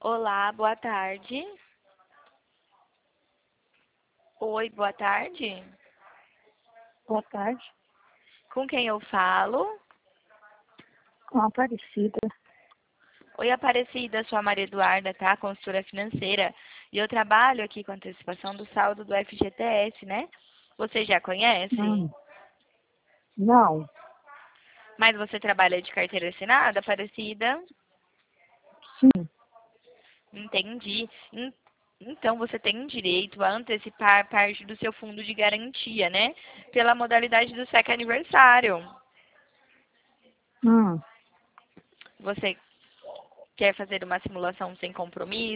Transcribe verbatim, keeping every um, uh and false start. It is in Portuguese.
Olá, boa tarde. Oi, boa tarde. Boa tarde, Com quem eu falo? com a Aparecida. Oi, Aparecida, sou a Maria Eduarda, tá? Consultora financeira. E eu trabalho aqui com antecipação do saldo do F G T S, né? Você já conhece? Hum, não, Mas você trabalha de carteira assinada, Aparecida? sim. Entendi. En- Então você tem direito a antecipar parte do seu fundo de garantia, né? Pela modalidade do S E C aniversário. Hum, Você quer fazer uma simulação sem compromisso?